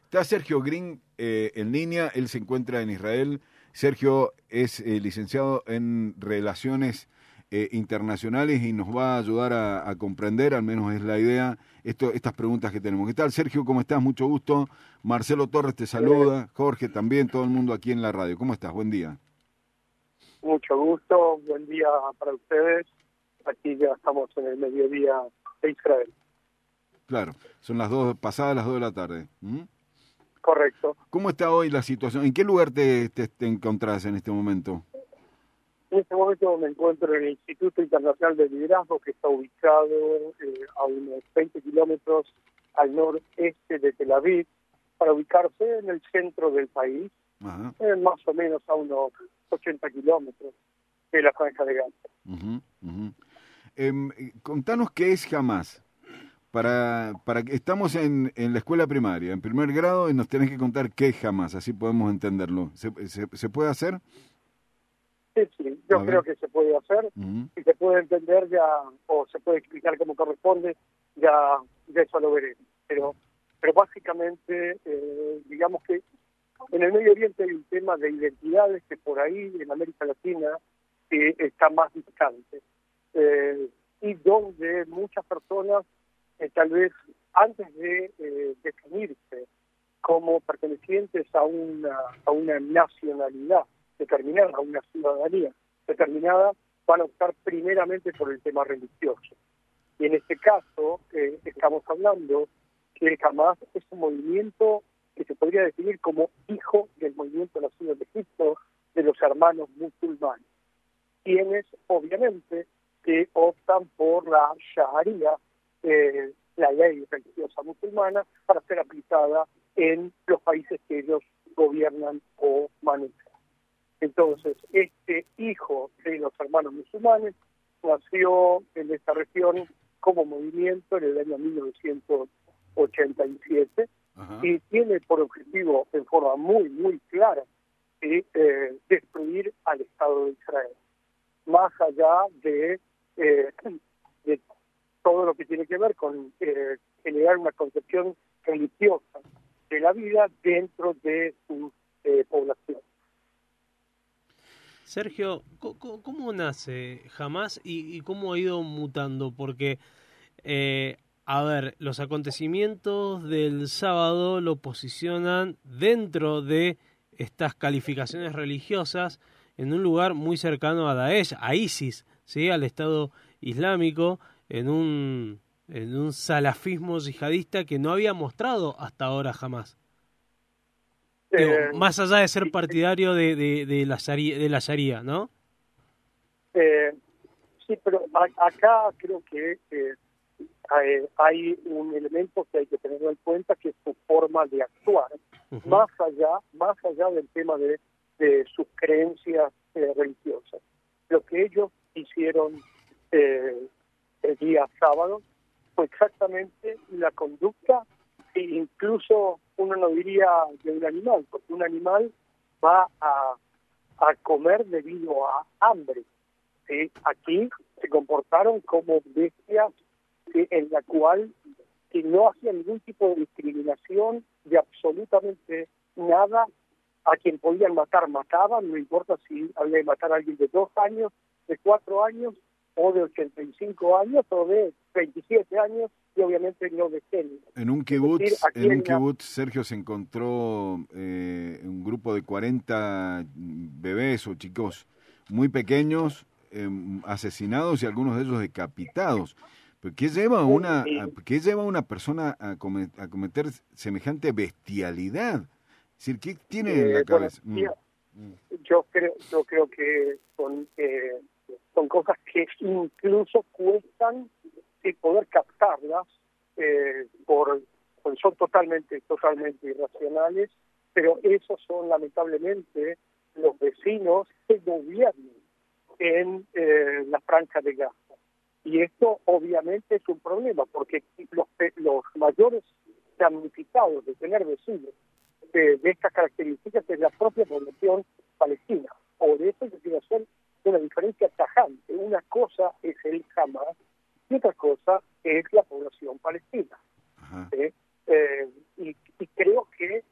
Está Sergio Green en línea, él se encuentra en Israel. Sergio es licenciado en Relaciones Internacionales y nos va a ayudar a comprender, al menos es la idea, estas preguntas que tenemos. ¿Qué tal, Sergio? ¿Cómo estás? Mucho gusto. Marcelo Torres te saluda, Jorge también, todo el mundo aquí en la radio. ¿Cómo estás? Buen día. Mucho gusto, buen día para ustedes. Aquí ya estamos en el mediodía de Israel. Claro, son pasadas las 2 de la tarde. ¿Mm? Correcto. ¿Cómo está hoy la situación? ¿En qué lugar te encontrás en este momento? En este momento me encuentro en el Instituto Internacional de Liderazgo, que está ubicado a unos 20 kilómetros al noreste de Tel Aviv, para ubicarse en el centro del país, más o menos a unos 80 kilómetros de la Franja de Gaza. Contanos qué es Hamas. Para que estamos en la escuela primaria, en primer grado, y nos tenés que contar qué es Hamas, así podemos entenderlo. ¿Se puede hacer? Sí, yo creo que se puede hacer, y se puede entender ya, o se puede explicar como corresponde, ya eso lo veremos. Pero básicamente, digamos que en el Medio Oriente hay un tema de identidades que por ahí, en América Latina, está más distante. Y donde muchas personas, tal vez antes de definirse como pertenecientes a una nacionalidad determinada, a una ciudadanía determinada, van a optar primeramente por el tema religioso. Y en este caso estamos hablando que el Hamas es un movimiento que se podría definir como hijo del movimiento nacido en Egipto, de los hermanos musulmanes, quienes obviamente optan por la Sharia, la ley religiosa musulmana, para ser aplicada en los países que ellos gobiernan o manejan. Entonces, este hijo de los hermanos musulmanes nació en esta región como movimiento en el año 1987 y tiene por objetivo, en forma muy, muy clara, destruir al Estado de Israel, más allá de todo lo que tiene que ver con generar una concepción religiosa de la vida dentro de su población. Sergio, ¿cómo nace Hamas y cómo ha ido mutando? Porque, a ver, los acontecimientos del sábado lo posicionan dentro de estas calificaciones religiosas en un lugar muy cercano a Daesh, a ISIS, ¿sí? Al Estado Islámico, en un salafismo yihadista que no había mostrado hasta ahora jamás. Más allá de ser partidario de la Sharia, ¿no? Sí, pero acá creo que hay un elemento que hay que tener en cuenta, que es su forma de actuar, más allá del tema de sus creencias religiosas. Lo que ellos hicieron el día sábado fue exactamente la conducta, e incluso uno no diría de un animal, porque un animal va a comer debido a hambre. ¿Sí? Aquí se comportaron como bestias, ¿sí? En la cual no hacían ningún tipo de discriminación de absolutamente nada. A quien podían matar, mataban, no importa si había que matar a alguien de 2 años, de 4 años, o de 85 años, o de 27 años, y obviamente no de género. En un kibutz, Sergio, se encontró un grupo de 40 bebés o chicos muy pequeños, asesinados y algunos de ellos decapitados. ¿Pero qué lleva a una persona a cometer semejante bestialidad? Es decir, ¿qué tiene en la cabeza? Yo creo que son cosas que incluso cuestan poder captarlas, son totalmente irracionales, pero esos son lamentablemente los vecinos que gobiernan en la Franja de Gaza. Y esto obviamente es un problema, porque los mayores damnificados de tener vecinos de estas características es la propia población palestina. Por eso yo quiero hacer una diferencia tajante. Una cosa es el Hamas y otra cosa es la población palestina. Y creo que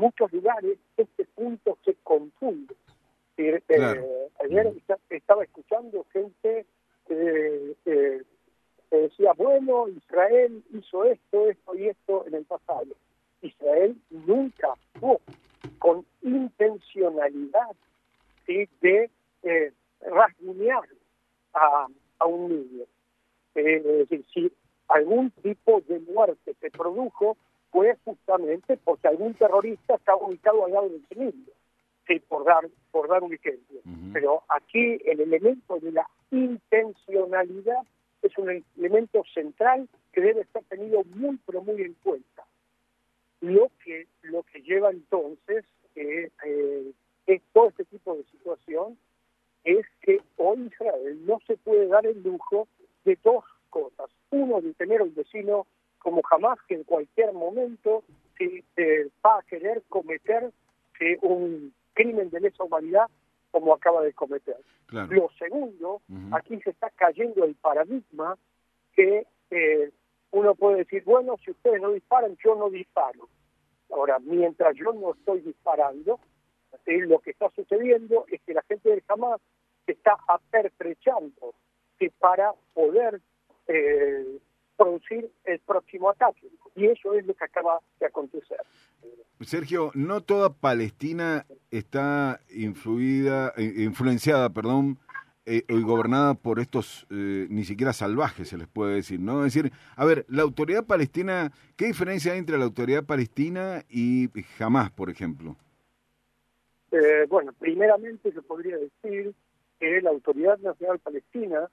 muchos lugares este punto se confunde. Claro. Ayer estaba escuchando gente que decía, bueno, Israel hizo esto y esto en el pasado. Israel nunca actuó con intencionalidad, ¿sí?, de rasguñar a un niño. Es decir, si algún tipo de muerte se produjo, fue justamente porque algún terrorista estaba ubicado al lado del niño, ¿sí?, por dar un ejemplo. Pero aquí el elemento de la intencionalidad es un elemento central que debe ser tenido muy, pero muy en cuenta. Lo que lleva entonces es todo este tipo de situación es que hoy Israel no se puede dar el lujo de dos cosas. Uno, de tener un vecino como Hamás, que en cualquier momento va a querer cometer un crimen de lesa humanidad como acaba de cometer. Claro. Lo segundo, aquí se está cayendo el paradigma que uno puede decir, bueno, si ustedes no disparan, yo no disparo. Ahora, mientras yo no estoy disparando, lo que está sucediendo es que la gente del Hamás se está apertrechando para poder producir el próximo ataque. Y eso es lo que acaba de acontecer. Sergio, no toda Palestina está influenciada, y gobernada por estos ni siquiera salvajes, se les puede decir, ¿no? Es decir, a ver, la autoridad palestina, ¿qué diferencia hay entre la autoridad palestina y Hamás, por ejemplo? Bueno, primeramente se podría decir que la Autoridad Nacional Palestina,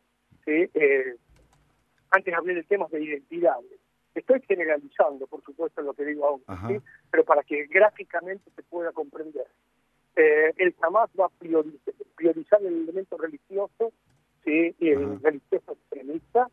antes hablé de temas de identidades. Estoy generalizando, por supuesto, lo que digo ahora, ¿sí?, pero para que gráficamente se pueda comprender. El Hamás va a priorizar el elemento religioso, ¿sí?, y el religioso extremista,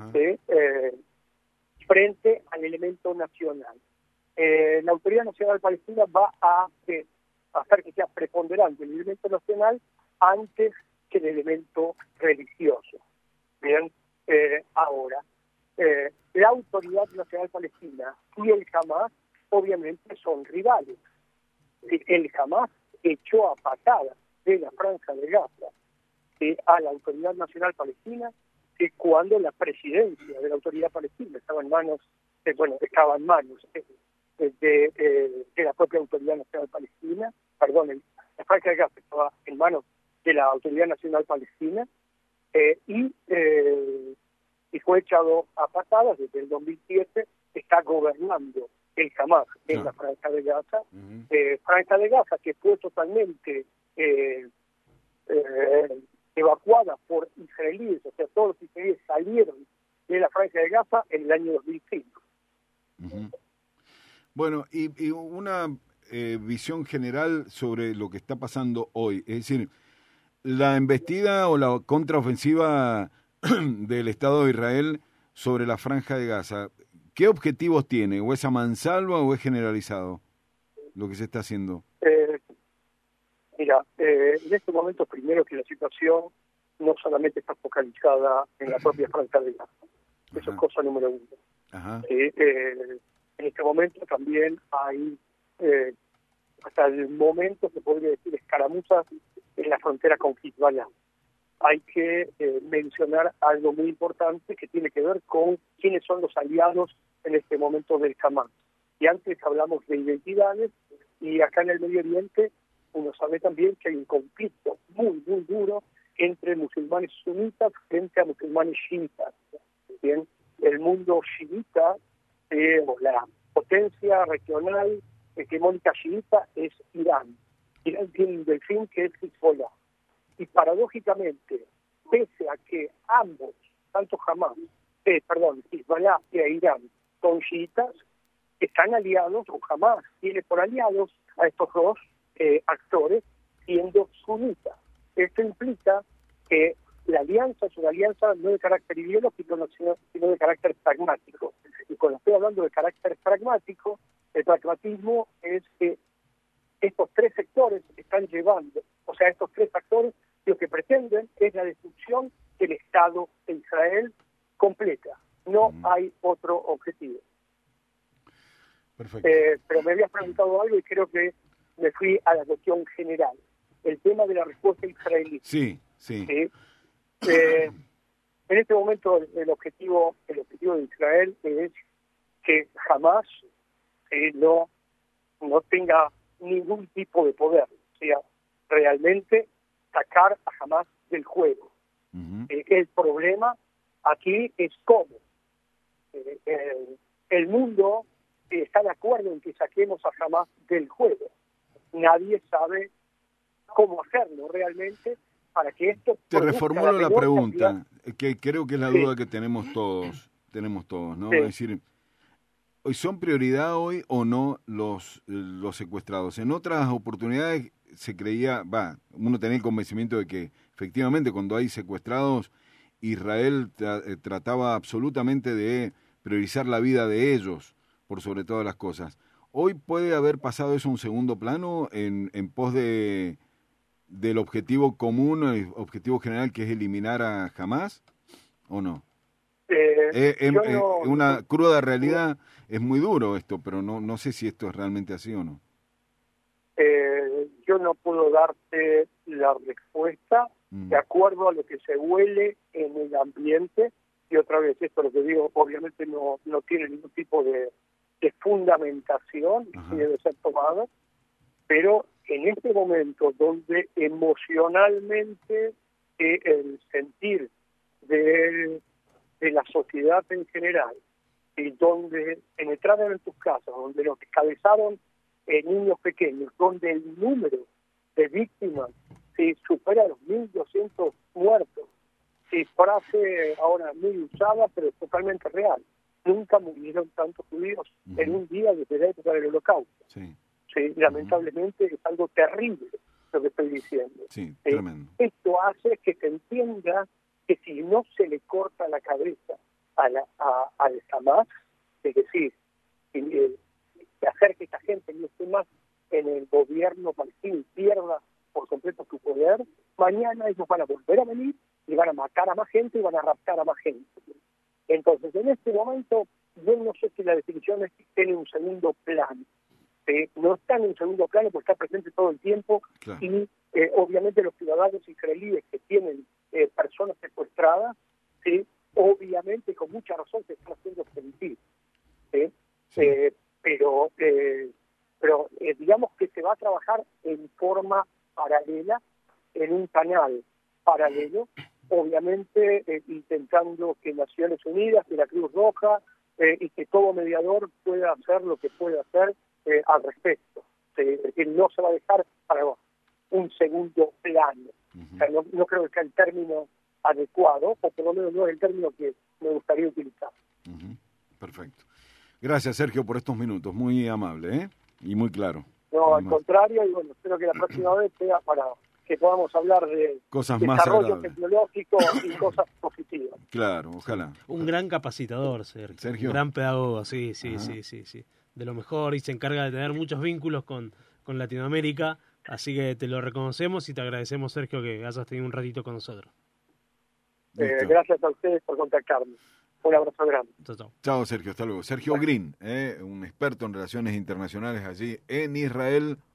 frente al elemento nacional. La Autoridad Nacional Palestina va a hacer que sea preponderante el elemento nacional antes que el elemento religioso. Bien, ahora, la Autoridad Nacional Palestina y el Hamás obviamente son rivales. El Hamás echó a patadas de la Franja de Gaza a la Autoridad Nacional Palestina cuando la presidencia de la Autoridad Palestina estaba en manos de la propia Autoridad Nacional Palestina, la Franja de Gaza estaba en manos de la Autoridad Nacional Palestina y fue echado a patadas. Desde el 2007 está gobernando el Hamás en la Franja de Gaza, Franja de Gaza que fue totalmente evacuada por israelíes, o sea, todos los israelíes salieron de la Franja de Gaza en el año 2005. Bueno, y una visión general sobre lo que está pasando hoy, es decir, la embestida o la contraofensiva del Estado de Israel sobre la Franja de Gaza, ¿qué objetivos tiene? ¿O es a mansalva o es generalizado lo que se está haciendo? Mira, en este momento, primero que la situación no solamente está focalizada en la propia Franja de Gaza. Eso es cosa número uno. En este momento también hay, hasta el momento se podría decir, escaramuzas en la frontera con Hezbollah. Hay que mencionar algo muy importante que tiene que ver con quiénes son los aliados en este momento del Hamás. Y antes hablamos de identidades, y acá en el Medio Oriente uno sabe también que hay un conflicto muy, muy duro entre musulmanes sunitas frente a musulmanes chiitas. Bien, el mundo chiita, o la potencia regional hegemónica chiita, es Irán. Irán tiene un delfín que es Hezbollah. Y paradójicamente, pese a que ambos, tanto Hezbollah y Irán, son chiitas, están aliados, o Hamás tiene por aliados a estos dos actores siendo sunitas. Esto implica que la alianza es una alianza no de carácter ideológico, sino de carácter pragmático. Y cuando estoy hablando de carácter pragmático, el pragmatismo es que estos tres sectores están llevando, o sea, estos tres actores lo que pretenden es la destrucción del Estado de Israel completa. No hay otro objetivo. Perfecto. Pero me habías preguntado algo y creo que me fui a la cuestión general. El tema de la respuesta israelí. Sí. En este momento el objetivo de Israel es que jamás no tenga ningún tipo de poder, o sea, realmente sacar a Hamás del juego. Uh-huh. El problema aquí es cómo. El mundo está de acuerdo en que saquemos a Hamás del juego. Nadie sabe cómo hacerlo realmente para que esto... Te reformulo la pregunta, que creo que es la duda que tenemos todos, ¿no? Sí. Es decir, ¿son prioridad hoy o no los secuestrados? En otras oportunidades se creía, uno tenía el convencimiento de que efectivamente cuando hay secuestrados, Israel trataba absolutamente de priorizar la vida de ellos por sobre todas las cosas. ¿Hoy puede haber pasado eso a un segundo plano en pos del objetivo común, el objetivo general, que es eliminar a Hamás, o no? Una cruda realidad, es muy duro esto, pero no sé si esto es realmente así o no. Yo no puedo darte la respuesta de acuerdo a lo que se huele en el ambiente, y otra vez, esto lo que digo, obviamente no tiene ningún tipo de fundamentación, y debe ser tomado, pero en este momento donde emocionalmente el sentir de la sociedad en general, y donde penetraron en tus casas, donde los descabezaron niños pequeños, donde el número de víctimas supera los 1.200 muertos, frase ahora muy usada, pero totalmente real. Nunca murieron tantos judíos en un día desde la época del Holocausto. Sí. Lamentablemente es algo terrible lo que estoy diciendo. Sí, tremendo. Esto hace que se entienda que si no se le corta la cabeza al Hamás, es decir, hacer que esta gente no esté más en el gobierno palestino y pierda por completo su poder, mañana ellos van a volver a venir y van a matar a más gente y van a raptar a más gente. Entonces, en este momento, yo no sé si la definición es que esté en un segundo plano. No está en un segundo plano porque está presente todo el tiempo. Claro. Y obviamente los ciudadanos israelíes que tienen personas secuestradas, obviamente con mucha razón se están haciendo sentir. Pero digamos que se va a trabajar en forma paralela, en un canal paralelo, obviamente intentando que Naciones Unidas, que la Cruz Roja y que todo mediador pueda hacer lo que pueda hacer al respecto. Es decir, no se va a dejar para un segundo plano. O sea, no creo que sea el término adecuado, o por lo menos no es el término que me gustaría utilizar. Perfecto. Gracias, Sergio, por estos minutos. Muy amable, y muy claro. No, al contrario, y bueno, espero que la próxima vez sea para que podamos hablar de cosas desarrollo más tecnológico y cosas positivas. Claro, ojalá. Un gran capacitador, Sergio. Un gran pedagogo, sí. De lo mejor, y se encarga de tener muchos vínculos con Latinoamérica, así que te lo reconocemos y te agradecemos, Sergio, que hayas tenido un ratito con nosotros. Gracias a ustedes por contactarme. Un abrazo grande. Chao, Sergio, hasta luego. Sergio Green, un experto en relaciones internacionales allí en Israel.